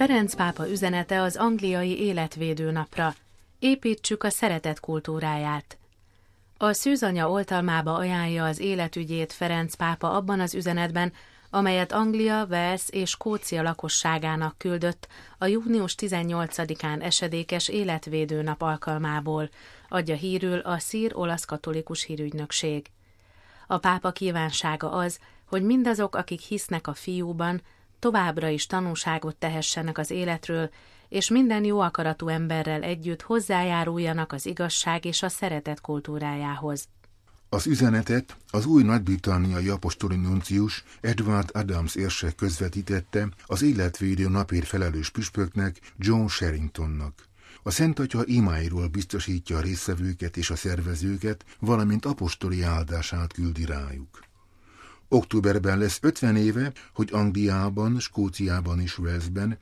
Ferenc pápa üzenete az angliai életvédő napra. Építsük a szeretet kultúráját. A szűzanya oltalmába ajánlja az életügyét Ferenc pápa abban az üzenetben, amelyet Anglia, Wales és Skócia lakosságának küldött a június 18-án esedékes életvédő nap alkalmából, adja hírül a szír olasz katolikus hírügynökség. A pápa kívánsága az, hogy mindazok, akik hisznek a fiúban, továbbra is tanúságot tehessenek az életről, és minden jó akaratú emberrel együtt hozzájáruljanak az igazság és a szeretet kultúrájához. Az üzenetet az új nagy-britanniai apostoli nuncius Edward Adams érsek közvetítette az életvédő napért felelős püspöknek, John Sherringtonnak. A Szent Atya imáiról biztosítja a résztvevőket és a szervezőket, valamint apostoli áldását küldi rájuk. Októberben lesz 50 éve, hogy Angliában, Skóciában és Walesben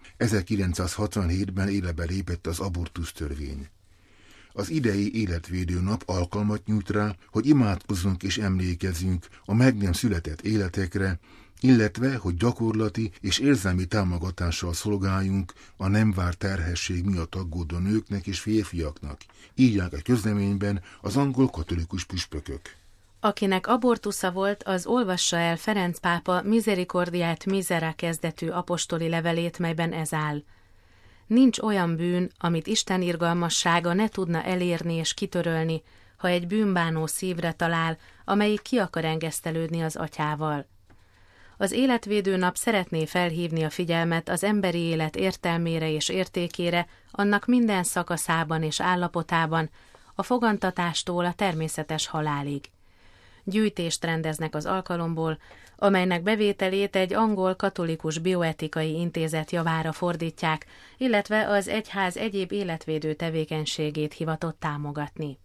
1967-ben életbe lépett az abortusz törvény. Az idei életvédő nap alkalmat nyújt rá, hogy imádkozzunk és emlékezzünk a meg nem született életekre, illetve, hogy gyakorlati és érzelmi támogatással szolgáljunk a nem várt terhesség miatt aggódó nőknek és férfiaknak, írják a közleményben az angol katolikus püspökök. Akinek abortusza volt, az olvassa el Ferenc pápa Misericordiae Misera kezdetű apostoli levelét, melyben ez áll. Nincs olyan bűn, amit Isten irgalmassága ne tudna elérni és kitörölni, ha egy bűnbánó szívre talál, amelyik ki akar engesztelődni az Atyával. Az életvédő nap szeretné felhívni a figyelmet az emberi élet értelmére és értékére, annak minden szakaszában és állapotában, a fogantatástól a természetes halálig. Gyűjtést rendeznek az alkalomból, amelynek bevételét egy angol katolikus bioetikai intézet javára fordítják, illetve az egyház egyéb életvédő tevékenységét hivatott támogatni.